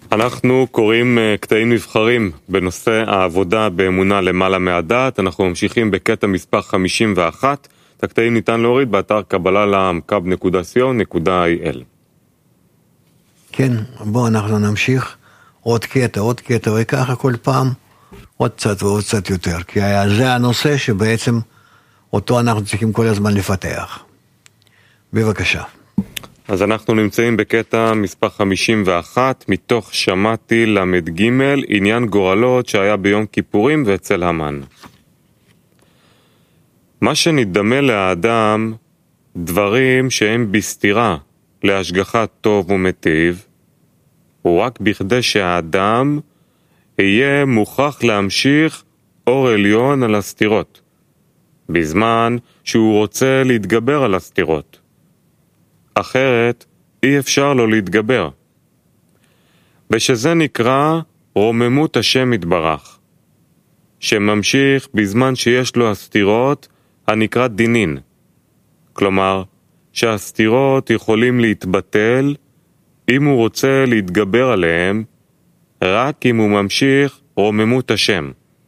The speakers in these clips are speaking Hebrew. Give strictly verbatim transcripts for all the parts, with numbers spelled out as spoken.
אנחנו קוראים קטעים נבחרים בנושא העבודה באמונה למעלה מהדעת. אנחנו ממשיכים בקטע מספר חמישים ואחת. את הקטעים ניתן להוריד באתר קבלה לעם קו נקודה סי או נקודה איי אל. כן, בואו אנחנו נמשיך עוד קטע, עוד קטע, וככה כל פעם עוד קצת ועוד קצת יותר, כי זה הנושא שבעצם אותו אנחנו צריכים כל הזמן לפתח. בבקשה. אז אנחנו נמצאים בקטע מספר חמישים ואחת, מתוך שמעתי למד ג' עניין גורלות שהיה ביום כיפורים ואצל המן. מה שנדמה לאדם דברים שהם בסתירה להשגחת טוב ומטיב, הוא רק בכדי שהאדם יהיה מוכרח להמשיך אור עליון על הסתירות, בזמן שהוא רוצה להתגבר על הסתירות. אחרת אי אפשר לו להתגבר. ושזה נקרא רוממות השם יתברך, שממשיך בזמן שיש לו הסתירות הנקרא דינין. כלומר, שהסתירות יכולים להתבטל אם הוא רוצה להתגבר עליהם, רק אם הוא ממשיך רוממות השם.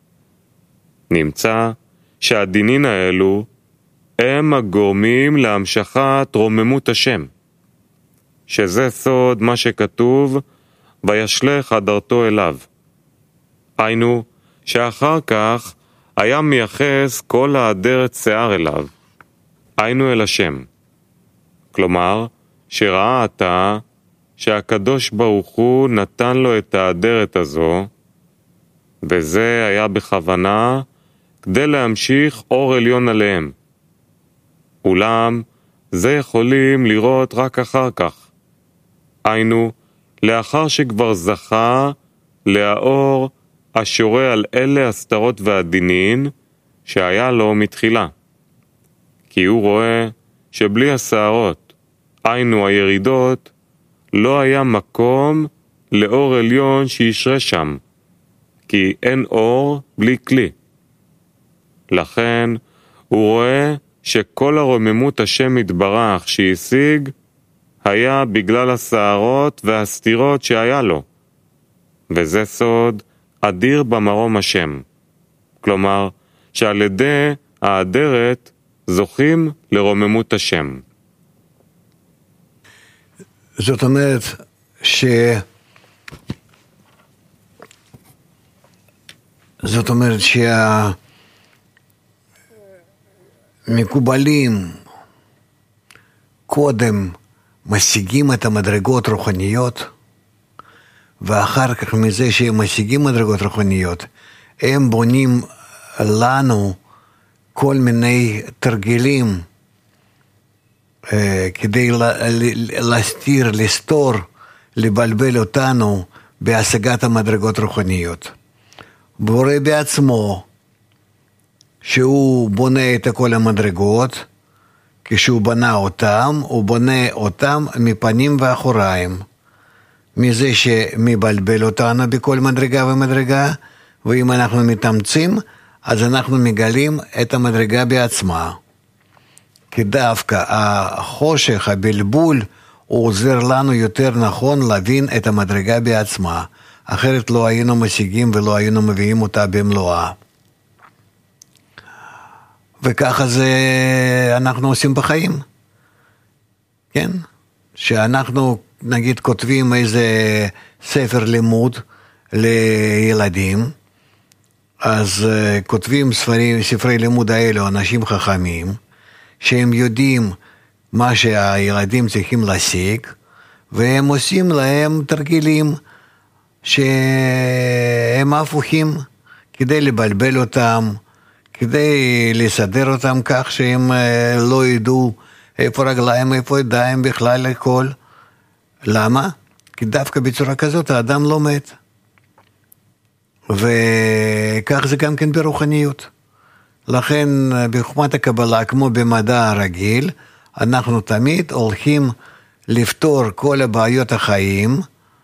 נמצא שהדינין האלו הם הגורמים להמשכת רוממות השם, שזה סוד מה שכתוב וישלח הדרתו אליו. היינו שאחר כך היה מייחס כל האדרת שיער אליו, היינו אל השם. כלומר, שראה אתה שהקדוש ברוך הוא נתן לו את האדרת הזו, וזה היה בכוונה כדי להמשיך אור עליון עליהם. אולם זה יכולים לראות רק אחר כך. היינו, לאחר שכבר זכה להאור השורה על אלה הסתרות והדינין שהיה לו מתחילה. כי הוא רואה שבלי השערות, היינו הירידות, לא היה מקום לאור עליון שישרה שם, כי אין אור בלי כלי. לכן הוא רואה שכל הרוממות השם יתברך שהשיג היה בגלל השערות והסתירות שהיה לו, וזה סוד אדיר במרום השם. כלומר, שעל ידי האדרת זוכים לרוממות השם. זאת אומרת ש... זאת אומרת שהמקובלים קודם משיגים את המדרגות רוחניות, ואחר כך מזה שהם משיגים מדרגות רוחניות, הם בונים לנו כל מיני תרגילים כדי להסתיר, לסתור, לבלבל אותנו בהשגת המדרגות רוחניות. בורא בעצמו, שהוא בונה את כל המדרגות, כשהוא בנה אותם, הוא בונה אותם מפנים ואחוריים, מזה שמבלבל אותנו בכל מדרגה ומדרגה, ואם אנחנו מתאמצים, אז אנחנו מגלים את המדרגה בעצמה. כי דווקא החושך, הבלבול, הוא עוזר לנו יותר נכון להבין את המדרגה בעצמה. אחרת לא היינו משיגים ולא היינו מביאים אותה במלואה. וככה זה אנחנו עושים בחיים. כן? שאנחנו נגיד כותבים איזה ספר לימוד לילדים, אז כותבים ספרי, ספרי לימוד האלו אנשים חכמים, שהם יודעים מה שהילדים צריכים להשיג, והם עושים להם תרגילים שהם הפוכים, כדי לבלבל אותם, כדי לסדר אותם כך שהם לא ידעו איפה רגליים, איפה ידיים, בכלל הכל. למה? כי דווקא בצורה כזאת האדם לא מת. וכך זה גם כן ברוחניות. לכן בחוכמת הקבלה, כמו במדע הרגיל, אנחנו תמיד הולכים לפתור כל הבעיות החיים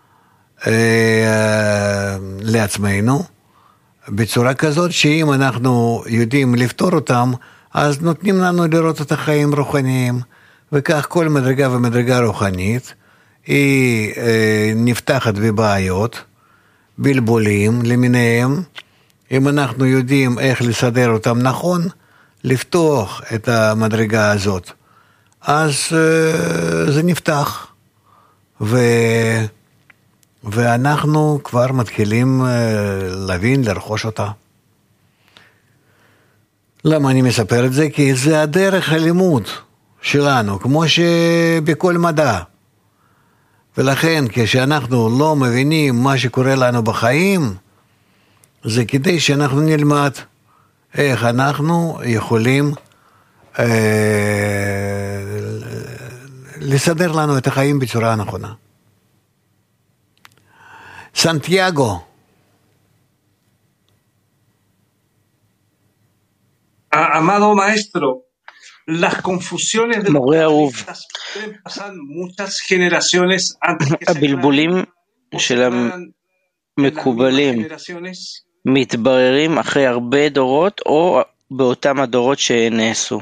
אה, לעצמנו, בצורה כזאת שאם אנחנו יודעים לפתור אותם, אז נותנים לנו לראות את החיים רוחניים, וכך כל מדרגה ומדרגה רוחנית, היא נפתחת בבעיות, בלבולים למיניהם. אם אנחנו יודעים איך לסדר אותם נכון, לפתוח את המדרגה הזאת, אז זה נפתח. ו... ואנחנו כבר מתחילים להבין, לרכוש אותה. למה אני מספר את זה? כי זה הדרך הלימוד שלנו, כמו שבכל מדע. ולכן כשאנחנו לא מבינים מה שקורה לנו בחיים, זה כדי שאנחנו נלמד איך אנחנו יכולים אה, לסדר לנו את החיים בצורה נכונה. סנטיאגו. Amado maestro, las confusiones de los cabalistas pueden pasar muchas generaciones antes que se הבלבולים של המקובלים מתבררים אחרי הרבה דורות או באותם הדורות שנעשו.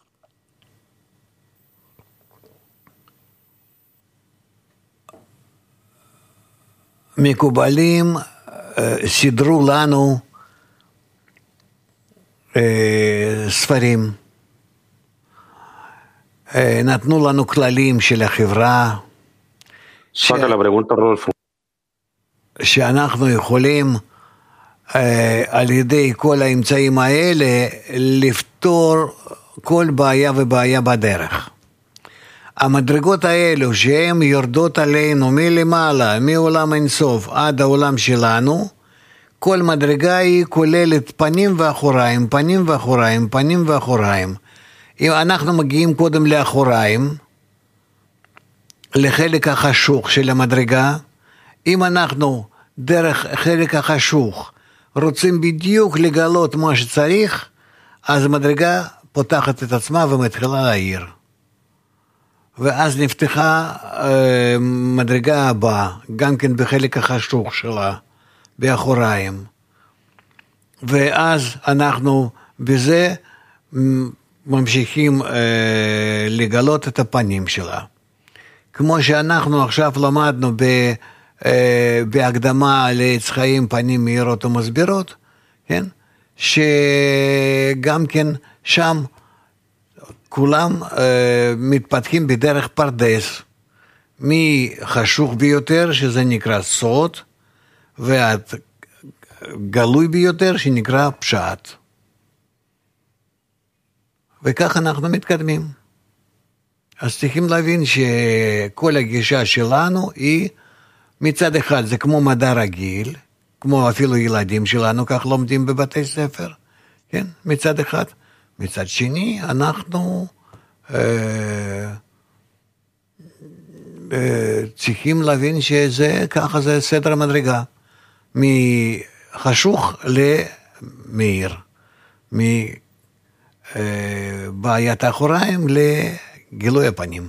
מקובלים סידרו לנו ספרים, נתנו לנו כללים של החברה, ש... שאנחנו יכולים על ידי כל האמצעים האלה לפתור כל בעיה ובעיה בדרך. המדרגות האלו שהן יורדות עלינו מלמעלה, מעולם אינסוף עד העולם שלנו, כל מדרגה היא כוללת פנים ואחוריים, פנים ואחוריים, פנים ואחוריים. אם אנחנו מגיעים קודם לאחוריים, לחלק החשוך של המדרגה, אם אנחנו דרך חלק החשוך רוצים בדיוק לגלות מה שצריך, אז המדרגה פותחת את עצמה ומתחילה להעיר. ואז נפתחה אה, מדרגה הבאה, גם כן בחלק החשוך שלה, באחוריים. ואז אנחנו בזה ממשיכים אה, לגלות את הפנים שלה. כמו שאנחנו עכשיו למדנו ב, אה, בהקדמה לעץ חיים פנים מהירות ומסבירות, כן? שגם כן שם כולם אה, מתפתחים בדרך פרדס, מחשוך ביותר שזה נקרא סוד, ועד גלוי ביותר שנקרא פשט. וכך אנחנו מתקדמים. אז צריכים להבין שכל הגישה שלנו היא מצד אחד זה כמו מדע רגיל, כמו אפילו ילדים שלנו כך לומדים בבתי ספר, כן? מצד אחד. מצד שני אנחנו אה, אה, צריכים להבין שזה ככה זה סדר המדרגה. מחשוך למאיר, מבעיית האחוריים לגילוי הפנים.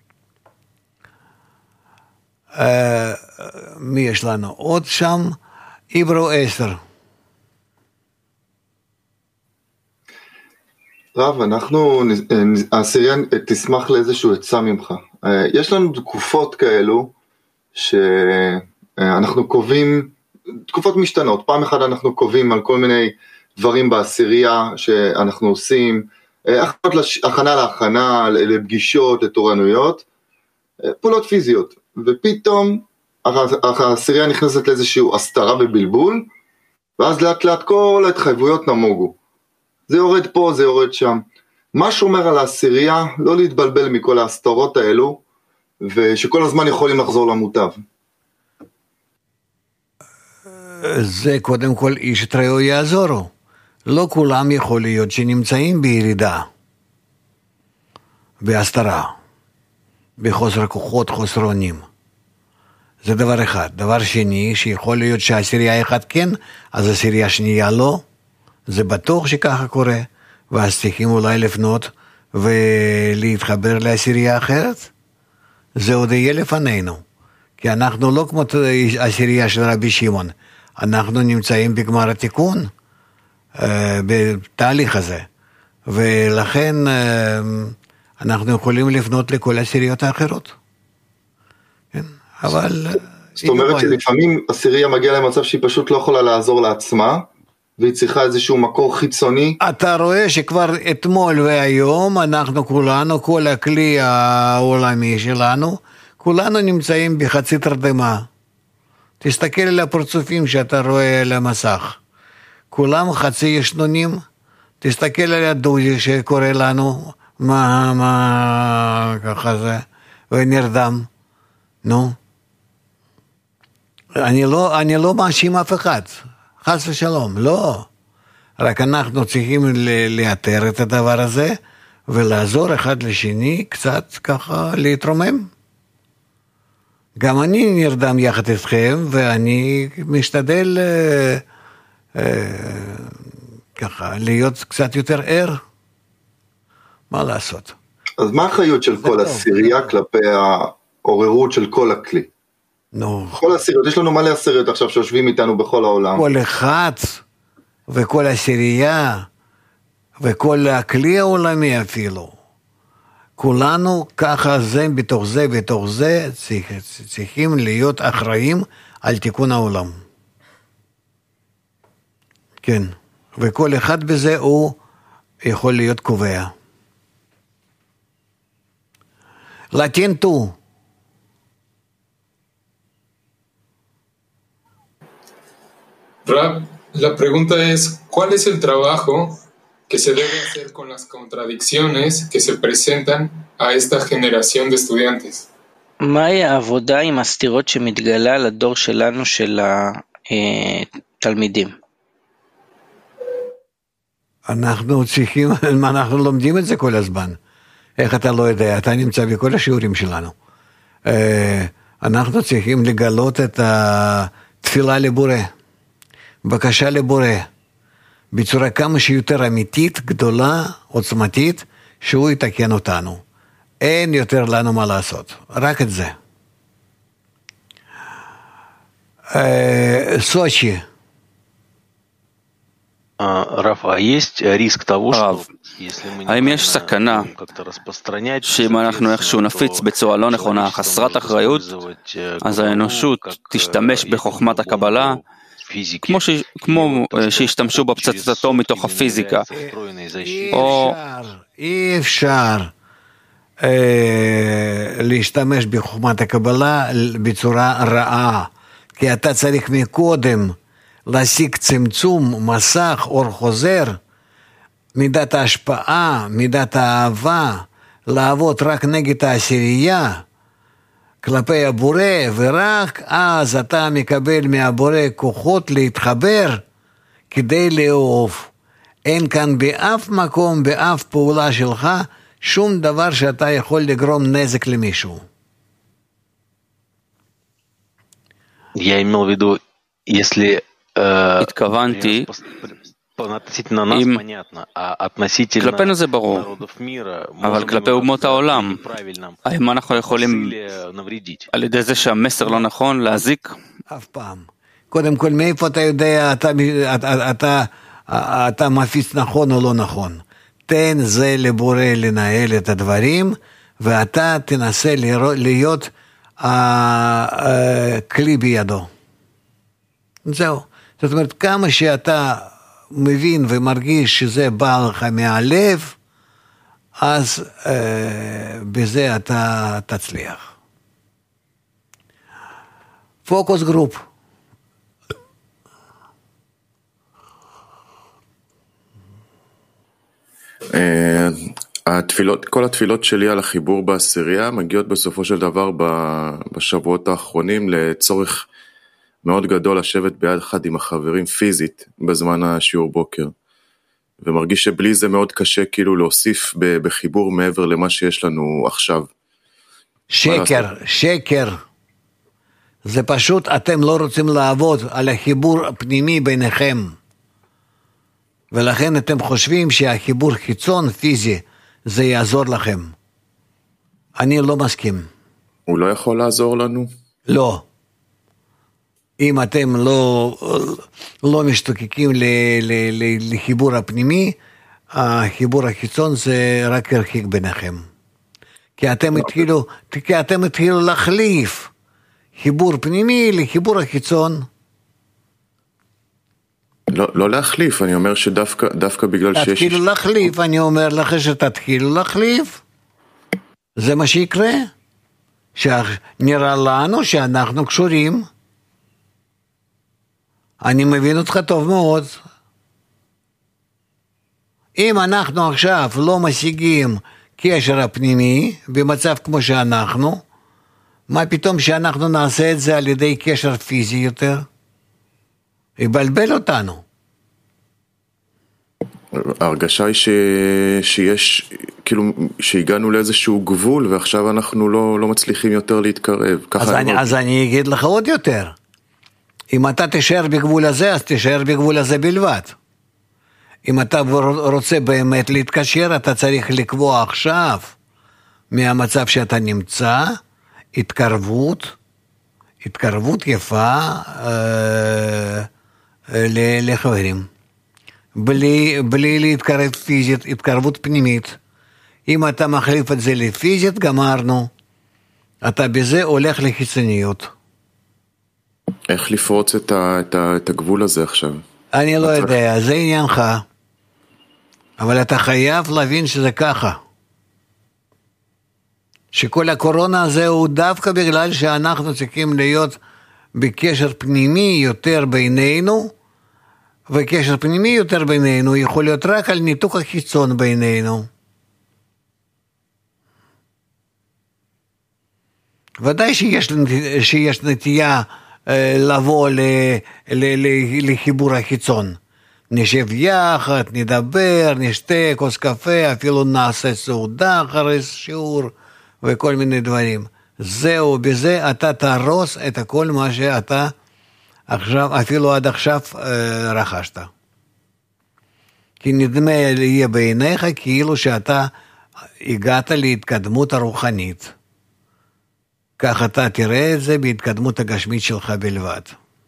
מי יש לנו עוד שם? עברו עשר. רב, אנחנו, העשירייה תשמח לאיזשהו עצה ממך. יש לנו תקופות כאלו שאנחנו קובעים תקופות משתנות. פעם אחת אנחנו קובעים על כל מיני דברים בעשירייה שאנחנו עושים, הכנה להכנה, לפגישות, לתורנויות, פעולות פיזיות. ופתאום העשירייה נכנסת לאיזשהו הסתרה ובלבול, ואז לאט לאט כל ההתחייבויות נמוגו. זה יורד פה, זה יורד שם. מה שומר על העשירייה לא להתבלבל מכל ההסתרות האלו, ושכל הזמן יכולים לחזור למוטב. זה קודם כל איש את רעהו יעזורו. לא כולם יכול להיות שנמצאים בירידה, בהסתרה, בחוסר כוחות, חוסר אונים. זה דבר אחד. דבר שני, שיכול להיות שהעשירייה אחד כן, אז העשירייה שנייה לא. זה בטוח שככה קורה, ואז צריכים אולי לפנות ולהתחבר לעשירייה אחרת. זה עוד יהיה לפנינו, כי אנחנו לא כמו העשירייה של רבי שמעון, אנחנו נמצאים בגמר התיקון, בתהליך הזה, ולכן אנחנו יכולים לפנות לכל העשיריות האחרות. כן? אבל... זאת אומרת שלפעמים עשירייה מגיעה למצב שהיא פשוט לא יכולה לעזור לעצמה, והיא צריכה איזשהו מקור חיצוני. אתה רואה שכבר אתמול והיום אנחנו כולנו, כל הכלי העולמי שלנו, כולנו נמצאים בחצי תרדמה. תסתכל על הפרצופים שאתה רואה על המסך. כולם חצי ישנונים. תסתכל על הדודי שקורא לנו, מה, מה, ככה זה, ונרדם. נו. אני לא, אני לא מאשים אף אחד. חס ושלום, לא. רק אנחנו צריכים לאתר את הדבר הזה, ולעזור אחד לשני, קצת ככה להתרומם. גם אני נרדם יחד איתכם, ואני משתדל אה, אה, ככה להיות קצת יותר ער. מה לעשות? אז מה האחריות של כל עשירייה כלפי העוררות של כל הכלי? נו. כל עשיריות, יש לנו מלא עשיריות עכשיו שיושבים איתנו בכל העולם. כל אחד וכל עשירייה וכל הכלי העולמי אפילו. כולנו ככה זה בתוך זה בתוך זה צריכ, צריכים להיות אחראים על תיקון העולם. כן. וכל אחד בזה הוא יכול להיות קובע. לטין טו. Rab, la pregunta es, ¿cuál es el trabajo que se debe hacer con las contradicciones que se presentan a esta generación de estudiantes? מהי העבודה עם הסתירות שמתגלה לדור שלנו של התלמידים? אנחנו צריכים, אנחנו לומדים את זה כל הזמן. איך אתה לא יודע? אתה נמצא בכל השיעורים שלנו. אנחנו צריכים לגלות את התפילה לבורא. בקשה לבורא, בצורה כמה שיותר אמיתית, גדולה, עוצמתית, שהוא יתקן אותנו. אין יותר לנו מה לעשות, רק את זה. סוצ'י. רב, האם יש סכנה שאם אנחנו איכשהו נפיץ בצורה לא נכונה, חסרת אחריות, אז האנושות תשתמש בחוכמת הקבלה, כמו, ש... כמו שהשתמשו בפצצת אטום מתוך הפיזיקה. או... אי אפשר אה, להשתמש בחוכמת הקבלה בצורה רעה, כי אתה צריך מקודם להשיג צמצום, מסך, אור חוזר, מידת ההשפעה, מידת האהבה, לעבוד רק נגד העשירייה, כלפי הבורא, ורק אז אתה מקבל מהבורא כוחות להתחבר כדי לאהוב. אין כאן באף מקום, באף פעולה שלך, שום דבר שאתה יכול לגרום נזק למישהו. Я имел в виду, если התכוונתי, אם כלפינו זה ברור, אבל כלפי אומות העולם, האם אנחנו יכולים על ידי זה שהמסר לא נכון להזיק? אף פעם. קודם כל, מאיפה אתה יודע, אתה, אתה, אתה, אתה מפיץ נכון או לא נכון? תן זה לבורא לנהל את הדברים, ואתה תנסה להיות כלי בידו. זהו. זאת אומרת, כמה שאתה מבין ומרגיש שזה בא לך מהלב, אז אה, בזה אתה תצליח. פוקוס גרופ. התפילות, כל התפילות שלי על החיבור בעשירייה מגיעות בסופו של דבר בשבועות האחרונים לצורך מאוד גדול לשבת ביד אחד עם החברים פיזית בזמן השיעור בוקר, ומרגיש שבלי זה מאוד קשה כאילו להוסיף בחיבור מעבר למה שיש לנו עכשיו. שקר, שקר. זה פשוט אתם לא רוצים לעבוד על החיבור הפנימי ביניכם, ולכן אתם חושבים שהחיבור חיצון פיזי זה יעזור לכם. אני לא מסכים. הוא לא יכול לעזור לנו? לא. אם אתם לא, לא משתוקקים ל, ל, ל, לחיבור הפנימי, החיבור החיצון זה רק הרחיק ביניכם. כי אתם התחילו, כי אתם התחילו להחליף חיבור פנימי לחיבור החיצון. לא, לא להחליף, אני אומר שדווקא דווקא בגלל שיש... תתחילו להחליף, אני אומר לך שתתחילו להחליף. זה מה שיקרה. שנראה לנו שאנחנו קשורים. אני מבין אותך טוב מאוד. אם אנחנו עכשיו לא משיגים קשר הפנימי במצב כמו שאנחנו, מה פתאום שאנחנו נעשה את זה על ידי קשר פיזי יותר? יבלבל אותנו. ההרגשה היא ש... שיש, כאילו, שהגענו לאיזשהו גבול, ועכשיו אנחנו לא, לא מצליחים יותר להתקרב. אז אני, לא... אז אני אגיד לך עוד יותר. אם אתה תישאר בגבול הזה, אז תישאר בגבול הזה בלבד. אם אתה רוצה באמת להתקשר, אתה צריך לקבוע עכשיו, מהמצב שאתה נמצא, התקרבות, התקרבות יפה אה, אה, לחברים. בלי, בלי להתקרב פיזית, התקרבות פנימית. אם אתה מחליף את זה לפיזית, גמרנו. אתה בזה הולך לחיצוניות. איך לפרוץ את, ה, את, ה, את הגבול הזה עכשיו? אני לא יודע, זה עניינך. אבל אתה חייב להבין שזה ככה. שכל הקורונה הזה הוא דווקא בגלל שאנחנו צריכים להיות בקשר פנימי יותר בינינו, וקשר פנימי יותר בינינו יכול להיות רק על ניתוק החיצון בינינו. ודאי שיש, שיש נטייה אה, לבוא ל, ל, ל, לחיבור החיצון. נשב יחד, נדבר, נשתה כוס קפה, אפילו נעשה סעודה אחרי שיעור וכל מיני דברים. זהו, בזה אתה תרוס את כל מה שאתה עכשיו, אפילו עד עכשיו אה, רכשת. כי נדמה יהיה בעיניך כאילו שאתה הגעת להתקדמות הרוחנית. כך אתה תראה את זה בהתקדמות הגשמית שלך בלבד.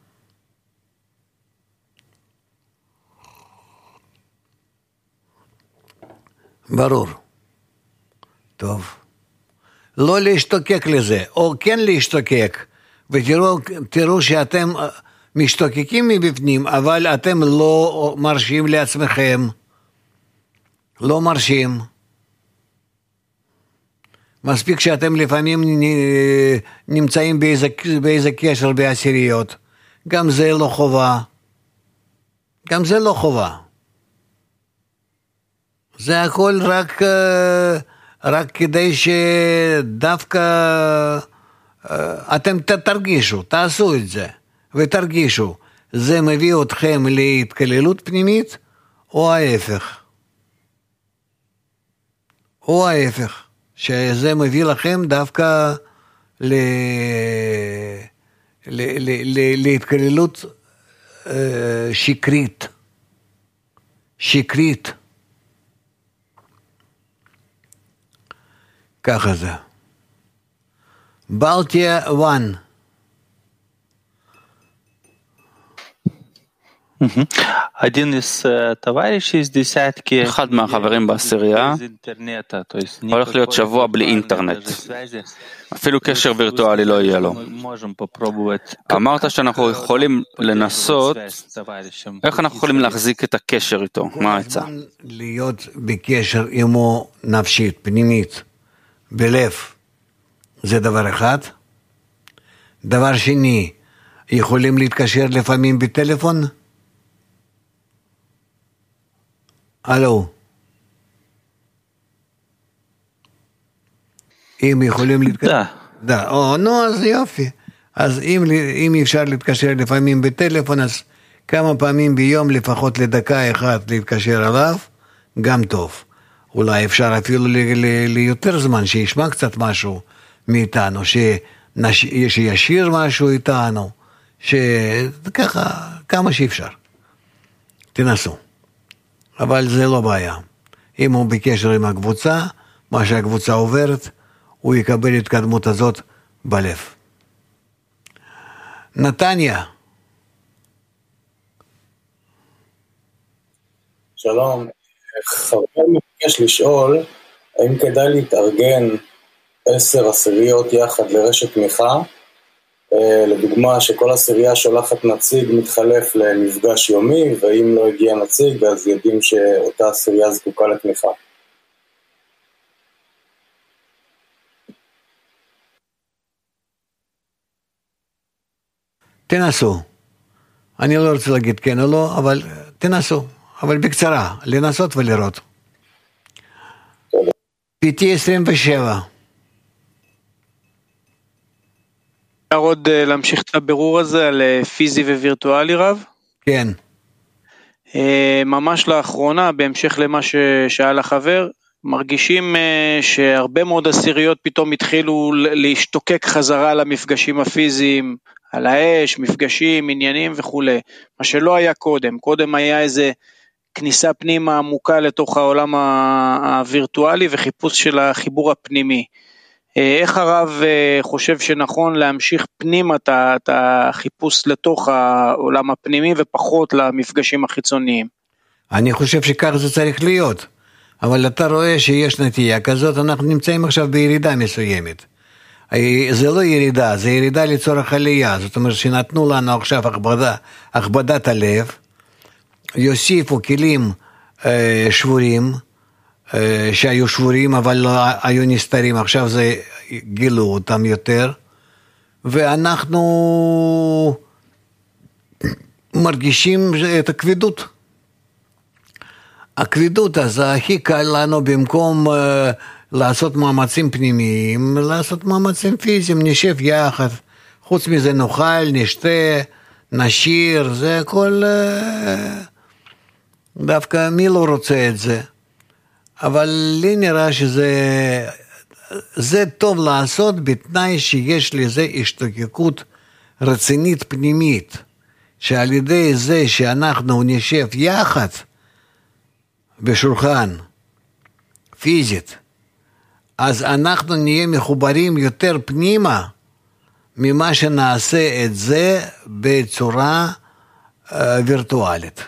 ברור. טוב. לא להשתוקק לזה, או כן להשתוקק, ותראו תראו שאתם משתוקקים מבפנים, אבל אתם לא מרשים לעצמכם, לא מרשים. מספיק שאתם לפעמים נמצאים באיזה, באיזה קשר בעשיריות, גם זה לא חובה, גם זה לא חובה. זה הכל רק, רק כדי שדווקא אתם תרגישו, תעשו את זה, ותרגישו, זה מביא אתכם להתקללות פנימית, או ההפך. או ההפך, שזה מביא לכם דווקא ל... ל... ל... ל... להתקללות שקרית. שקרית. ככה זה. בלטיה וואן. אחד מהחברים בעשירייה הולך להיות שבוע בלי אינטרנט, אפילו קשר וירטואלי לא יהיה לו. אמרת שאנחנו יכולים לנסות, איך אנחנו יכולים להחזיק את הקשר איתו? מה העצה? להיות בקשר עמו נפשית, פנימית, בלב, זה דבר אחד. דבר שני, יכולים להתקשר לפעמים בטלפון? הלו. אם יכולים להתקשר? דה. או, נו, אז יופי. אז אם, אם אפשר להתקשר לפעמים בטלפון, אז כמה פעמים ביום, לפחות לדקה אחת להתקשר עליו, גם טוב. אולי אפשר אפילו ליותר זמן, שישמע קצת משהו מאיתנו, שישיר משהו איתנו, שככה, כמה שאפשר. תנסו. אבל זה לא בעיה. אם הוא בקשר עם הקבוצה, מה שהקבוצה עוברת, הוא יקבל התקדמות הזאת בלב. נתניה. שלום. חבר מבקש לשאול, האם כדאי להתארגן עשר עשיריות יחד לרשת תמיכה, לדוגמה שכל עשירייה שולחת נציג מתחלף למפגש יומי, ואם לא הגיע נציג אז יודעים שאותה עשירייה זקוקה לתמיכה. תנסו. אני לא רוצה להגיד כן או לא, אבל תנסו. אבל בקצרה, לנסות ולראות. פי טי עשרים ושבע. אפשר עוד להמשיך את הבירור הזה על פיזי ווירטואלי רב? כן. ממש לאחרונה, בהמשך למה ששאל החבר, מרגישים שהרבה מאוד עשיריות פתאום התחילו להשתוקק חזרה למפגשים הפיזיים, על האש, מפגשים, עניינים וכו'. מה שלא היה קודם. קודם היה איזה כניסה פנימה עמוקה לתוך העולם הווירטואלי וחיפוש של החיבור הפנימי. איך הרב חושב שנכון להמשיך פנימה את החיפוש לתוך העולם הפנימי ופחות למפגשים החיצוניים? אני חושב שכך זה צריך להיות, אבל אתה רואה שיש נטייה כזאת, אנחנו נמצאים עכשיו בירידה מסוימת. זה לא ירידה, זה ירידה לצורך עלייה, זאת אומרת שנתנו לנו עכשיו הכבדה, הכבדת הלב, יוסיפו כלים אה, שבורים, שהיו שבורים אבל לא היו נסתרים, עכשיו זה גילו אותם יותר, ואנחנו מרגישים את הכבדות. הכבדות אז הכי קל לנו במקום uh, לעשות מאמצים פנימיים, לעשות מאמצים פיזיים, נשב יחד, חוץ מזה נאכל, נשתה, נשיר, זה הכל, uh, דווקא מי לא רוצה את זה? אבל לי נראה שזה זה טוב לעשות בתנאי שיש לזה השתוקקות רצינית פנימית, שעל ידי זה שאנחנו נשב יחד בשולחן פיזית, אז אנחנו נהיה מחוברים יותר פנימה ממה שנעשה את זה בצורה uh, וירטואלית.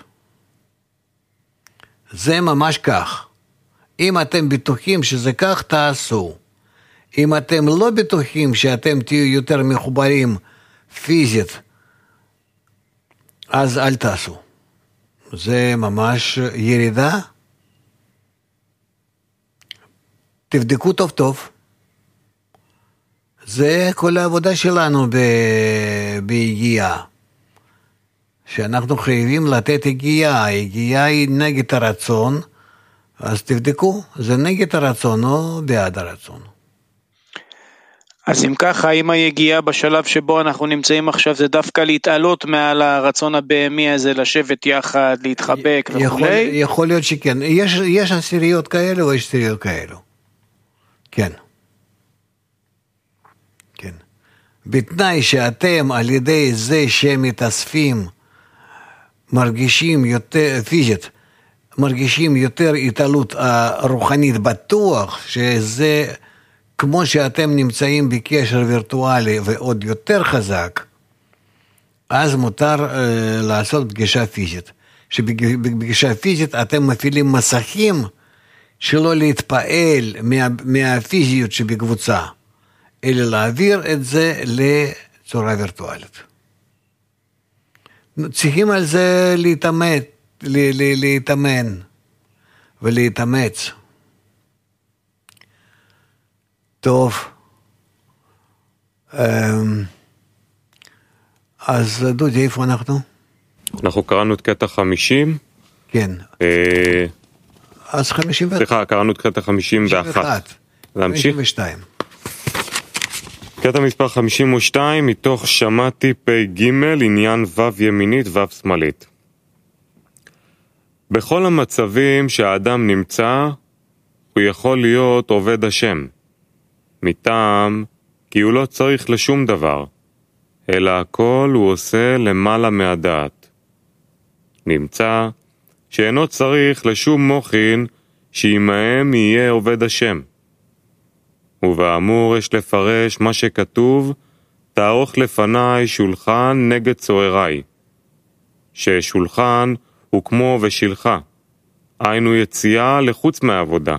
זה ממש כך. אם אתם בטוחים שזה כך, תעשו. אם אתם לא בטוחים שאתם תהיו יותר מחוברים פיזית, אז אל תעשו. זה ממש ירידה. תבדקו טוב טוב. זה כל העבודה שלנו בהגיעה. שאנחנו חייבים לתת הגיעה. ההגיעה היא נגד הרצון, אז תבדקו, זה נגד הרצון או בעד הרצון. אז אם ככה, האם היגיעה בשלב שבו אנחנו נמצאים עכשיו, זה דווקא להתעלות מעל הרצון הבהמי הזה, לשבת יחד, להתחבק וכו'? יכול, יכול להיות שכן. יש, יש עשיריות כאלה או יש עשיריות כאלו? כן. כן. בתנאי שאתם על ידי זה שמתאספים, מרגישים יותר פיזית, מרגישים יותר התעלות הרוחנית, בטוח שזה כמו שאתם נמצאים בקשר וירטואלי ועוד יותר חזק, אז מותר uh, לעשות פגישה פיזית. שבפגישה פיזית אתם מפעילים מסכים שלא להתפעל מה, מהפיזיות שבקבוצה, אלא להעביר את זה לצורה וירטואלית. צריכים על זה להתאמץ, להתאמן ולהתאמץ. טוב. אז דודי, איפה אנחנו? אנחנו קראנו את קטע חמישים. כן. אז חמישים ואחת. סליחה, קראנו את קטע חמישים ואחת. להמשיך? חמישים ושתיים. קטע מספר חמישים ושתיים, מתוך שמעתי פי ג' עניין ו' ימינית ו' שמאלית. בכל המצבים שהאדם נמצא, הוא יכול להיות עובד השם, מטעם כי הוא לא צריך לשום דבר, אלא הכל הוא עושה למעלה מהדעת. נמצא שאינו צריך לשום מוחין שעמהם יהיה עובד השם. ובאמור יש לפרש מה שכתוב, תערוך לפניי שולחן נגד צועריי, ששולחן הוא כמו ושלך, היינו יציאה לחוץ מהעבודה.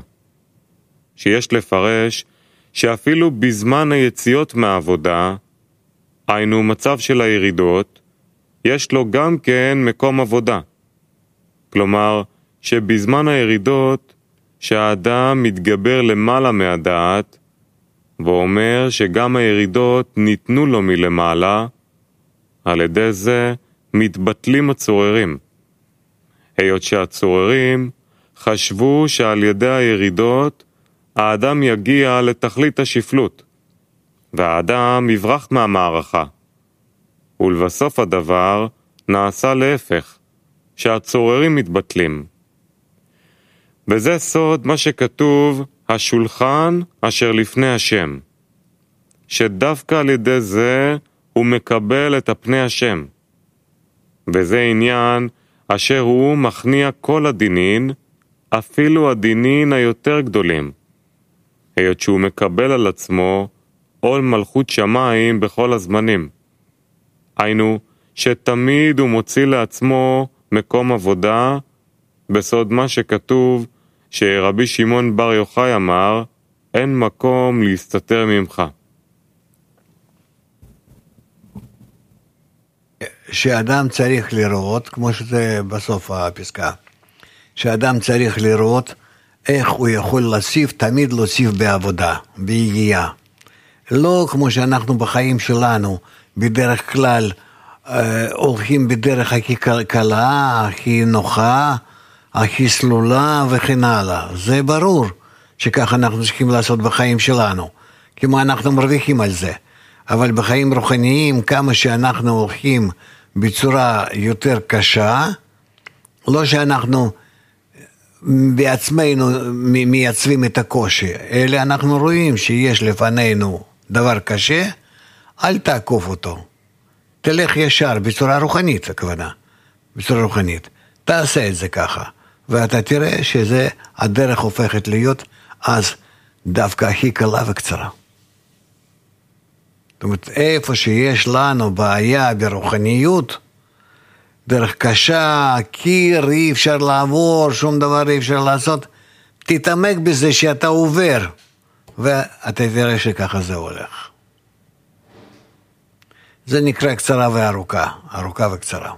שיש לפרש שאפילו בזמן היציאות מהעבודה, היינו מצב של הירידות, יש לו גם כן מקום עבודה. כלומר, שבזמן הירידות, שהאדם מתגבר למעלה מהדעת, ואומר שגם הירידות ניתנו לו מלמעלה, על ידי זה מתבטלים הצוררים. היות שהצוררים חשבו שעל ידי הירידות האדם יגיע לתכלית השפלות, והאדם יברח מהמערכה. ולבסוף הדבר נעשה להפך, שהצוררים מתבטלים. וזה סוד מה שכתוב, השולחן אשר לפני השם, שדווקא על ידי זה הוא מקבל את הפני השם. וזה עניין אשר הוא מכניע כל הדינין, אפילו הדינין היותר גדולים, היות שהוא מקבל על עצמו עול מלכות שמיים בכל הזמנים. היינו שתמיד הוא מוציא לעצמו מקום עבודה, בסוד מה שכתוב שרבי שמעון בר יוחאי אמר, אין מקום להסתתר ממך. שאדם צריך לראות, כמו שזה בסוף הפסקה, שאדם צריך לראות איך הוא יכול להוסיף, תמיד להוסיף בעבודה, ביגיעה. לא כמו שאנחנו בחיים שלנו, בדרך כלל אה, הולכים בדרך הכי קלה, הכי נוחה, הכי סלולה וכן הלאה. זה ברור שכך אנחנו צריכים לעשות בחיים שלנו, כמו אנחנו מרוויחים על זה. אבל בחיים רוחניים, כמה שאנחנו הולכים בצורה יותר קשה, לא שאנחנו בעצמנו מייצבים את הקושי, אלא אנחנו רואים שיש לפנינו דבר קשה, אל תעקוף אותו. תלך ישר בצורה רוחנית, הכוונה, בצורה רוחנית. תעשה את זה ככה, ואתה תראה שזה, הדרך הופכת להיות אז דווקא הכי קלה וקצרה. זאת אומרת, איפה שיש לנו בעיה ברוחניות, דרך קשה, קיר, אי אפשר לעבור, שום דבר אי אפשר לעשות, תתעמק בזה שאתה עובר, ואתה תראה שככה זה הולך. זה נקרא קצרה וארוכה, ארוכה וקצרה.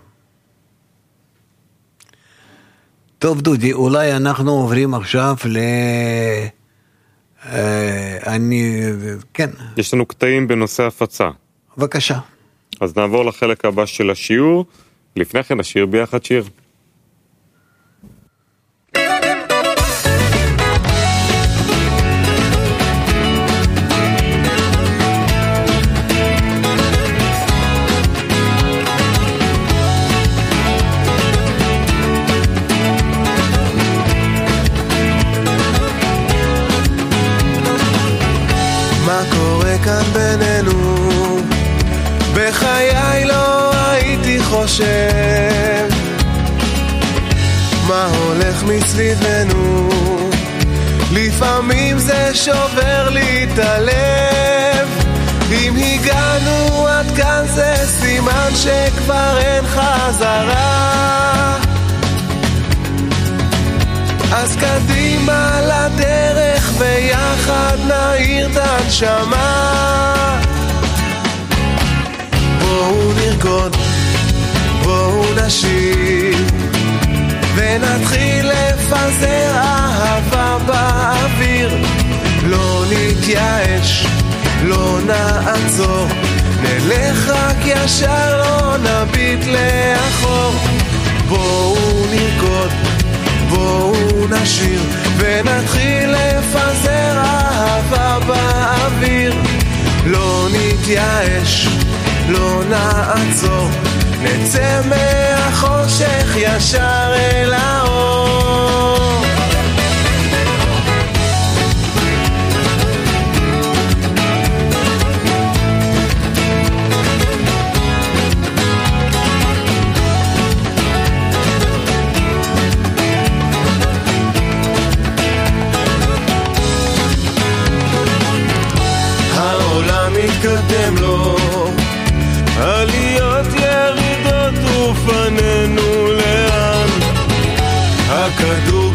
טוב דודי, אולי אנחנו עוברים עכשיו ל... אני... כן. יש לנו קטעים בנושא הפצה. בבקשה. אז נעבור לחלק הבא של השיעור. לפני כן נשיר ביחד שיר. מה קורה כאן בינינו? בחיי לא הייתי חושב מה הולך מסביבנו, לפעמים זה שובר לי את הלב. אם הגענו עד כאן זה סימן שכבר אין חזרה, אז קדימה לדרך ויחד נעיר את הנשמה. בואו נרקוד, בואו נשיר, ונתחיל לפזר אהבה באוויר. לא נתייאש, לא נעצור, נלך רק ישר, לא נביט לאחור. בואו נרקוד, בואו נשיר, ונתחיל לפזר אהבה באוויר. לא נתייאש, לא נעצור, נצא מהחושך ישר אל האור. העולם מתקדם לו, עליות ירידות ופנינו לאן, הכדור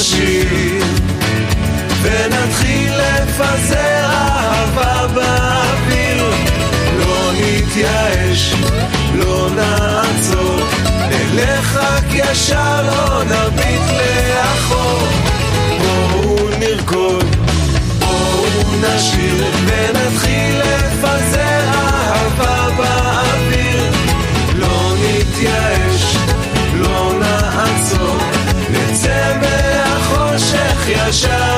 נשיר ונתחיל לפזר אהבה באוויר, לא נתייאש, לא נעצור, נלך רק ישר, לא נביט לאחור. בואו נרקוד, בואו נשיר ונתחיל לפזר אהבה באוויר, לא נתייאש, לא נעצור, נצא מהחושך ישר.